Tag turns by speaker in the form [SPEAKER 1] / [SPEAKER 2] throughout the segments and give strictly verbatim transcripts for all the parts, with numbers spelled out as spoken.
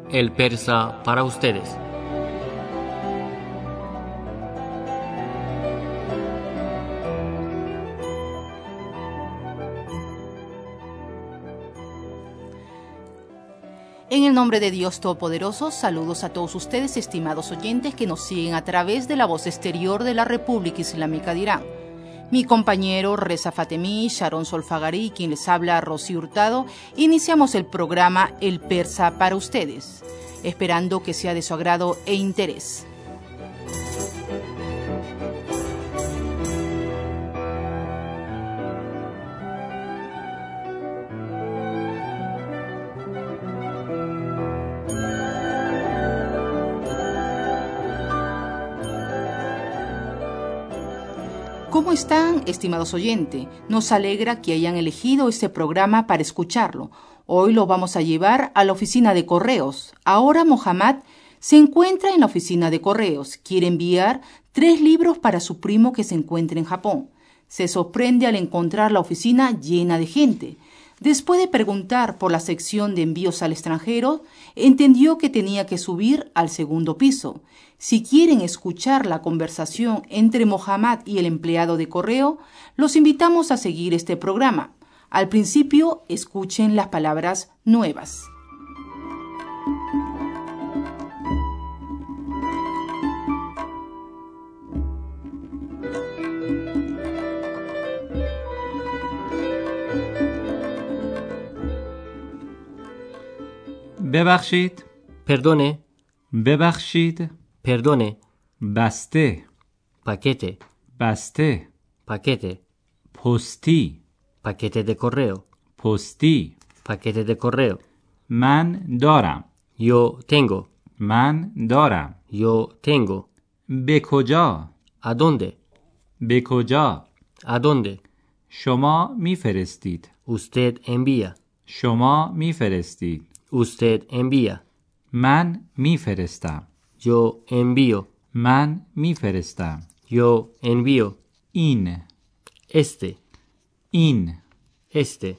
[SPEAKER 1] El persa para ustedes.
[SPEAKER 2] En el nombre de Dios Todopoderoso, saludos a todos ustedes, estimados oyentes que nos siguen a través de la voz exterior de la República Islámica de Irán. Mi compañero Reza Fatemi, Sharon Solfagari, quien les habla, Rosy Hurtado, iniciamos el programa El Persa para ustedes, esperando que sea de su agrado e interés. ¿Cómo están, estimados oyentes? Nos alegra que hayan elegido este programa para escucharlo. Hoy lo vamos a llevar a la oficina de correos. Ahora Mohammad se encuentra en la oficina de correos. Quiere enviar tres libros para su primo que se encuentra en Japón. Se sorprende al encontrar la oficina llena de gente. Después de preguntar por la sección de envíos al extranjero, entendió que tenía que subir al segundo piso. Si quieren escuchar la conversación entre Mohammad y el empleado de correo, los invitamos a seguir este programa. Al principio, escuchen las palabras nuevas.
[SPEAKER 3] ببخشید.
[SPEAKER 1] Perdone,
[SPEAKER 3] ببخشید.
[SPEAKER 1] perdone,
[SPEAKER 3] بسته.
[SPEAKER 1] paquete,
[SPEAKER 3] بسته.
[SPEAKER 1] paquete,
[SPEAKER 3] پستی.
[SPEAKER 1] paquete de correo,
[SPEAKER 3] پستی.
[SPEAKER 1] paquete de correo.
[SPEAKER 3] من دارم.
[SPEAKER 1] Yo tengo,
[SPEAKER 3] من دارم.
[SPEAKER 1] yo tengo.
[SPEAKER 3] به کجا؟
[SPEAKER 1] ¿A dónde?
[SPEAKER 3] به کجا؟
[SPEAKER 1] ¿A dónde?
[SPEAKER 3] شما میفرستید.
[SPEAKER 1] Usted envía,
[SPEAKER 3] شما میفرستید.
[SPEAKER 1] usted envía.
[SPEAKER 3] من میفرستم.
[SPEAKER 1] Yo envío,
[SPEAKER 3] من میفرستم.
[SPEAKER 1] yo envío.
[SPEAKER 3] این.
[SPEAKER 1] Este,
[SPEAKER 3] این.
[SPEAKER 1] este.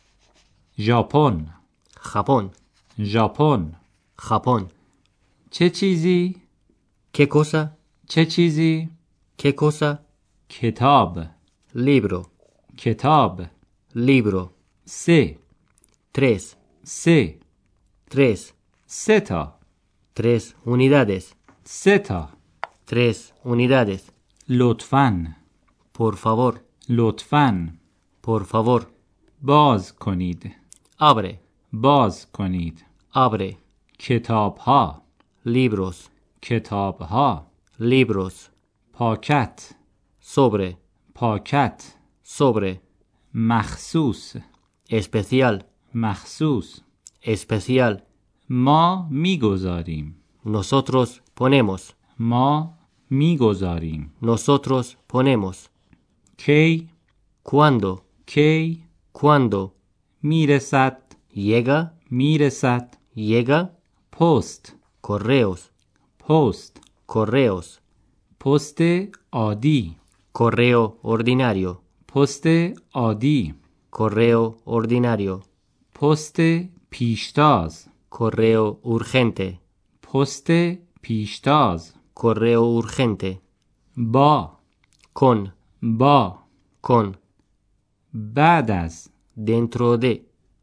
[SPEAKER 3] ژاپن.
[SPEAKER 1] Japón,
[SPEAKER 3] ژاپن.
[SPEAKER 1] Japón.
[SPEAKER 3] چه چیزی؟
[SPEAKER 1] ¿Qué cosa?
[SPEAKER 3] چه چیزی؟
[SPEAKER 1] ¿Qué cosa?
[SPEAKER 3] کتاب.
[SPEAKER 1] Libro,
[SPEAKER 3] کتاب.
[SPEAKER 1] libro.
[SPEAKER 3] سه.
[SPEAKER 1] Tres,
[SPEAKER 3] سه.
[SPEAKER 1] tres.
[SPEAKER 3] سه تا.
[SPEAKER 1] Tres unidades,
[SPEAKER 3] سه تا.
[SPEAKER 1] tres unidades.
[SPEAKER 3] لطفاً.
[SPEAKER 1] Por favor,
[SPEAKER 3] لطفاً.
[SPEAKER 1] por favor.
[SPEAKER 3] باز کنید.
[SPEAKER 1] Abre,
[SPEAKER 3] باز کنید.
[SPEAKER 1] abre.
[SPEAKER 3] کتاب ها.
[SPEAKER 1] Libros,
[SPEAKER 3] کتاب ها.
[SPEAKER 1] libros.
[SPEAKER 3] پاکت.
[SPEAKER 1] Sobre,
[SPEAKER 3] پاکت.
[SPEAKER 1] sobre.
[SPEAKER 3] مخصوص.
[SPEAKER 1] Especial,
[SPEAKER 3] مخصوص.
[SPEAKER 1] especial.
[SPEAKER 3] ما میگذاریم.
[SPEAKER 1] Nosotros ponemos,
[SPEAKER 3] ما میگذاریم.
[SPEAKER 1] nosotros ponemos.
[SPEAKER 3] کی.
[SPEAKER 1] ¿Cuándo?
[SPEAKER 3] کی.
[SPEAKER 1] ¿Cuándo?
[SPEAKER 3] میرسد.
[SPEAKER 1] ¿Llega?
[SPEAKER 3] میرسد.
[SPEAKER 1] ¿Llega?
[SPEAKER 3] پست.
[SPEAKER 1] Correos,
[SPEAKER 3] پست.
[SPEAKER 1] correos.
[SPEAKER 3] پست عادی.
[SPEAKER 1] Correo ordinario,
[SPEAKER 3] پست عادی.
[SPEAKER 1] correo ordinario.
[SPEAKER 3] پست پیشتاز.
[SPEAKER 1] Correo urgente,
[SPEAKER 3] پست پیشتاز.
[SPEAKER 1] correo urgente.
[SPEAKER 3] با.
[SPEAKER 1] Con,
[SPEAKER 3] با.
[SPEAKER 1] con.
[SPEAKER 3] بعد از.
[SPEAKER 1] Dentro de,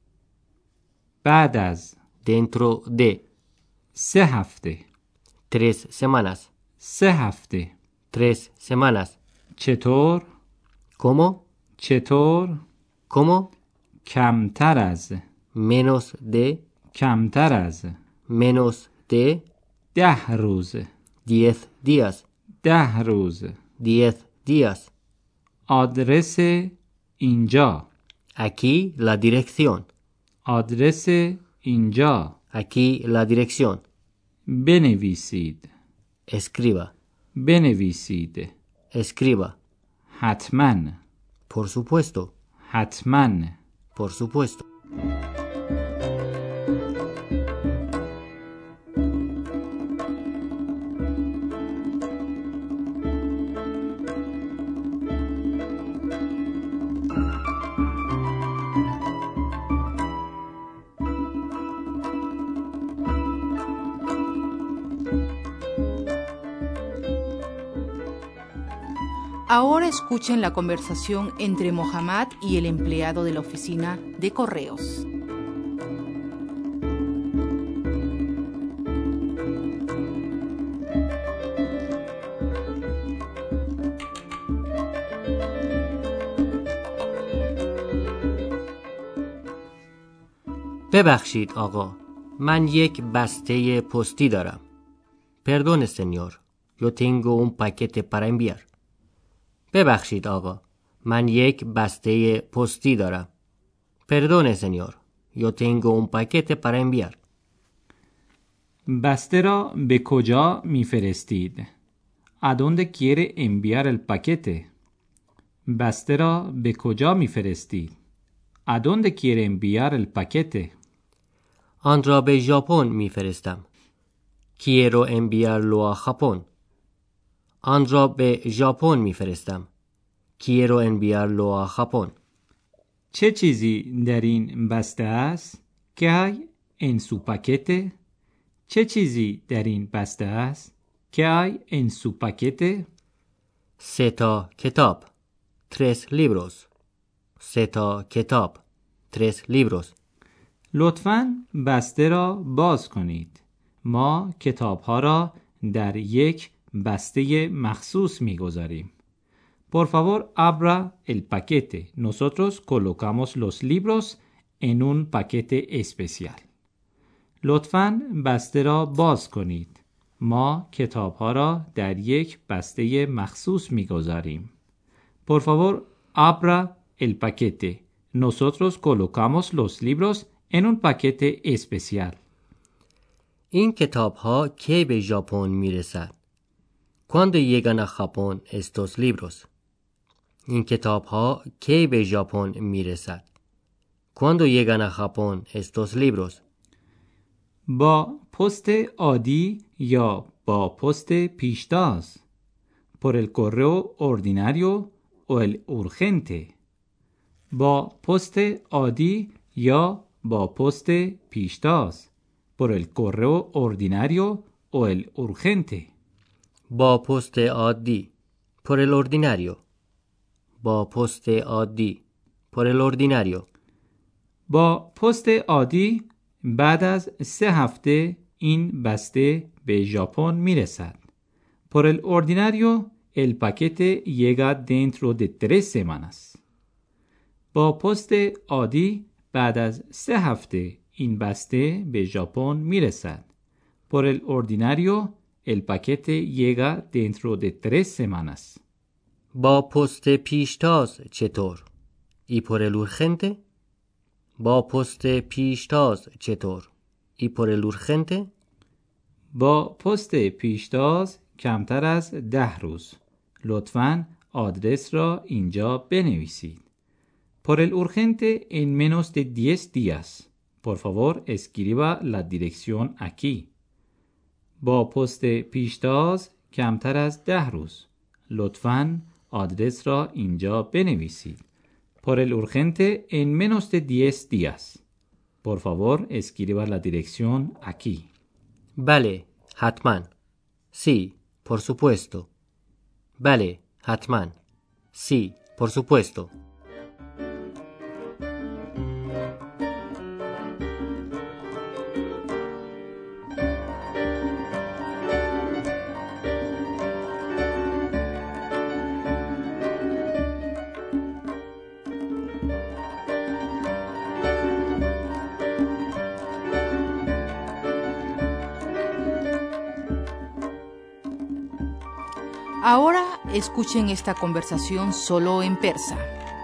[SPEAKER 3] بعد از.
[SPEAKER 1] dentro de.
[SPEAKER 3] سه هفته.
[SPEAKER 1] Tres semanas,
[SPEAKER 3] سه هفته.
[SPEAKER 1] tres semanas.
[SPEAKER 3] چطور؟
[SPEAKER 1] ¿Cómo?
[SPEAKER 3] چطور؟
[SPEAKER 1] ¿Cómo?
[SPEAKER 3] کمتر از.
[SPEAKER 1] Menos de,
[SPEAKER 3] کمتر از.
[SPEAKER 1] menos de.
[SPEAKER 3] ده روز.
[SPEAKER 1] Diez días,
[SPEAKER 3] ده روز.
[SPEAKER 1] diez días.
[SPEAKER 3] آدرس اینجا.
[SPEAKER 1] Aquí la dirección,
[SPEAKER 3] آدرس اینجا.
[SPEAKER 1] aquí la dirección.
[SPEAKER 3] بنویسید.
[SPEAKER 1] Escriba,
[SPEAKER 3] بنویسید.
[SPEAKER 1] escriba.
[SPEAKER 3] حتما.
[SPEAKER 1] Por supuesto,
[SPEAKER 3] حتما.
[SPEAKER 1] por supuesto.
[SPEAKER 2] Ahora escuchen la conversación entre Mohammad y el empleado de la oficina de correos.
[SPEAKER 1] ببخشید آقا، من یک بسته پستی دارم. Perdone, señor. Yo tengo un paquete para enviar. ببخشید آقا، من یک بسته پستی دارم. Perdone, señor. Yo tengo un paquete para enviar.
[SPEAKER 3] بسته را به کجا میفرستید؟ ¿A dónde quiere enviar el paquete? بسته را به کجا میفرستید؟ ¿A dónde quiere enviar el paquete?
[SPEAKER 1] آن را به ژاپن میفرستم. Quiero enviarlo a Japón. آن را به ژاپن میفرستم. Quiero enviarlo a Japón.
[SPEAKER 3] چه چیزی در این بسته است؟ ¿Qué hay en su paquete? چه چیزی در این بسته است؟ ¿Qué hay en su paquete?
[SPEAKER 1] سه تا کتاب. Tres libros. سه تا کتاب. Tres libros.
[SPEAKER 3] لطفاً بسته را باز کنید. ما کتاب‌ها را در یک بسته مخصوص می‌گذاریم. Por favor, abra el paquete. Nosotros colocamos los libros en un paquete especial. لطفاً بسته را باز کنید. ما کتاب‌ها را در یک بسته مخصوص می‌گذاریم. Por favor, abra el paquete. Nosotros colocamos los libros en un paquete especial.
[SPEAKER 1] این کتاب‌ها کی به ژاپن میرسد؟ Cuando llegan a Japón estos libros? این کتاب‌ها کی به ژاپن میرسد؟ Cuando llegan a Japón estos libros?
[SPEAKER 3] با پست عادی یا با پست پیشتاز. Por el correo ordinario o el urgente. با پست عادی یا با پست پیشتاز. Por el correo ordinario o el urgente.
[SPEAKER 1] با پست عادی. Por el ordinario. با پست عادی. Por el ordinario.
[SPEAKER 3] با پست عادی بعد از سه هفته این بسته به ژاپن میرسد. Por el ordinario el paquete llega dentro de tres semanas. با پست عادی بعد از سه هفته این بسته به ژاپن میرسد. Por el ordinario el paquete llega dentro de tres semanas.
[SPEAKER 1] با پست پیشتاز چطور؟ ¿Y por el urgente? با پست پیشتاز چطور؟ ¿Y por el urgente?
[SPEAKER 3] با پست پیشتاز کمتر از ده روز. لطفاً آدرس را اینجا بنویسید. Por el urgente en menos de diez días. Por favor, escriba la dirección aquí. با پست پیشتاز کمتر از ده روز. لطفاً آدرس را اینجا بنویسید. Por el urgente en menos de diez días. Por favor, escriba la dirección aquí.
[SPEAKER 1] بله، حتما. Sí, por supuesto. بله، حتما. Sí, por supuesto.
[SPEAKER 2] Ahora escuchen esta conversación solo en persa.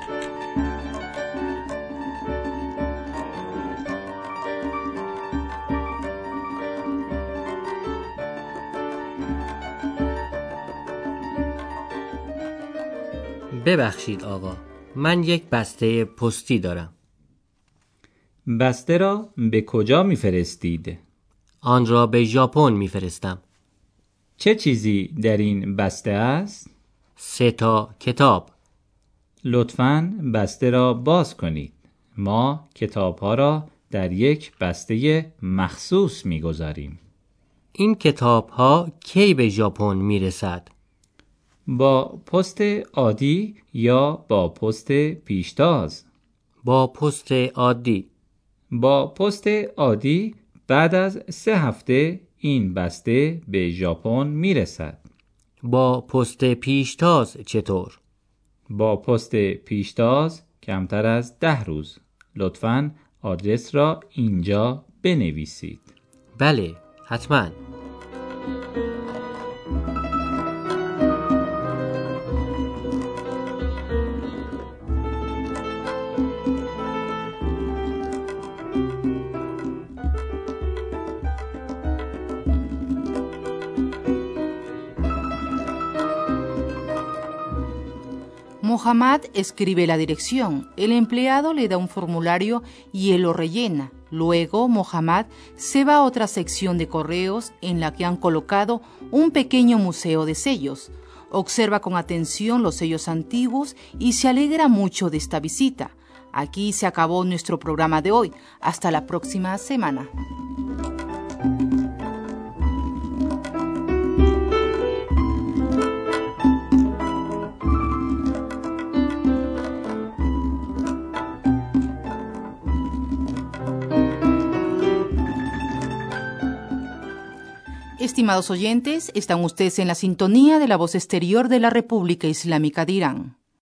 [SPEAKER 1] ببخشید آقا، من یک بسته پستی دارم.
[SPEAKER 3] بسته را به کجا میفرستید؟
[SPEAKER 1] آن را به ژاپن میفرستم.
[SPEAKER 3] چه چیزی در این بسته است؟
[SPEAKER 1] سه تا کتاب.
[SPEAKER 3] لطفاً بسته را باز کنید. ما کتاب‌ها را در یک بسته مخصوص می‌گذاریم.
[SPEAKER 1] این کتاب‌ها کی به ژاپن میرسد؟
[SPEAKER 3] با پست عادی یا با پست پیشتاز؟
[SPEAKER 1] با پست عادی.
[SPEAKER 3] با پست عادی بعد از سه هفته این بسته به ژاپن میرسد.
[SPEAKER 1] با پست پیشتاز چطور؟
[SPEAKER 3] با پست پیشتاز کمتر از ده روز. لطفاً آدرس را اینجا بنویسید.
[SPEAKER 1] بله، حتماً.
[SPEAKER 2] Mohammad escribe la dirección, el empleado le da un formulario y él lo rellena. Luego, Mohammad se va a otra sección de correos en la que han colocado un pequeño museo de sellos. Observa con atención los sellos antiguos y se alegra mucho de esta visita. Aquí se acabó nuestro programa de hoy. Hasta la próxima semana. Estimados oyentes, están ustedes en la sintonía de la voz exterior de la República Islámica de Irán.